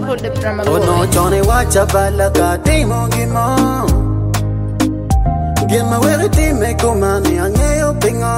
de prama Oh no, Johnny, watch a bala demo gimo. Give my way to make a money and a pingo.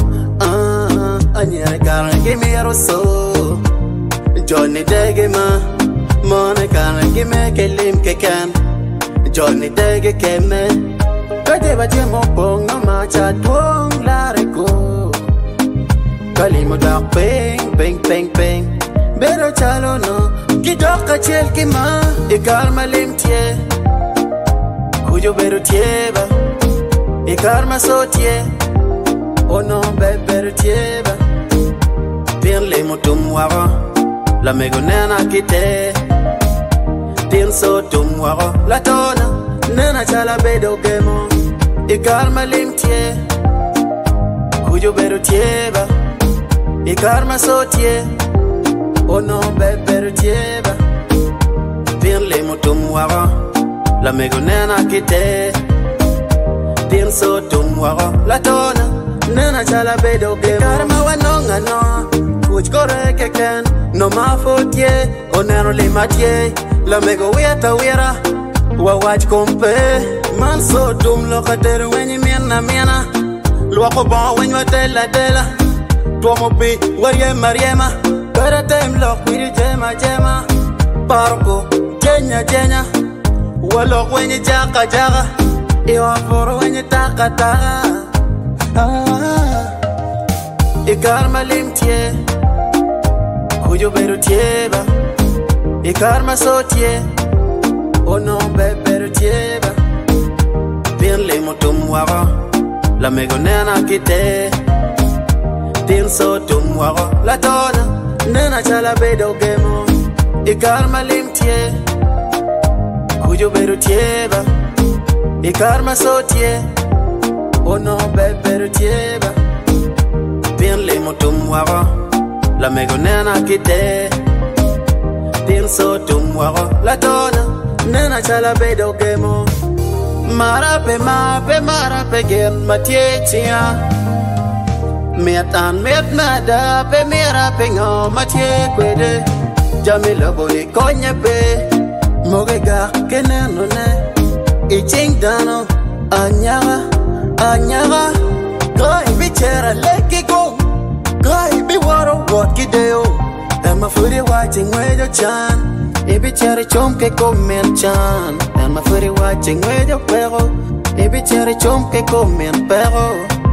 Anya car, give me a so. Johnny Degema, Monica, give me a limb can. Johnny Dege came in. Kadeva Jemo Pong, no match at Wong Larico. Kalimo dark ping, ping, ping, ping. Better chalo no. Kidoka chelkima, ikarma limtie. Kujo beru tieba, ikarma sotie. Oh no, beru tieba. Bien le mutumwaro, la megonena kite. Bien so tumwaro, la tona, nena chala bedo gemo. Ikarma limtie, kujo beru tieba, ikarma sotie. Oh no, beru tieba. Bien le mutumwaro, la megonena kite. Bien so tumwaro, la tona, nena chala bedo gemo. Ikarma wanonga no, kuj kore keken. No ma fotie, onero le matie. La mego weta wera, wa waj kompe. Man so dum lo kater wenye miena. Luako bon wenye watela tela. Tuomo pi, wariema riema. Para tem lo kwiri jema. Parko, jenya. Walok wenye jaga. Iwa foro wenye taka. Ikarma limtie. Kujo beru tieba. Ikarma sotie. Oh no, beru tieba. Bien le mutumwaro, la megonena kite. Bien so tumwaro, la tona, nena chala bedo gemo. Ikarma limtie. Kujo beru tieba. Ikarma sotie. Oh no, beru tieba. Bien le mutumwaro, la megonena kite. Bien so tumwaro, la tona, nena chala bedo gemo. Marape gen matietia. Metan nada pe merape ngo matie kwede. Jamila boni konya pe. Mogega keneno ne. Iching dano anyaga. Gai bichera leke go. Gai bi waro what kideo. Emma furi watching wejo chan. Ibi cherry chomke komen chan. Emma furi watching wejo pero. Ibi cherry chomke komen pero.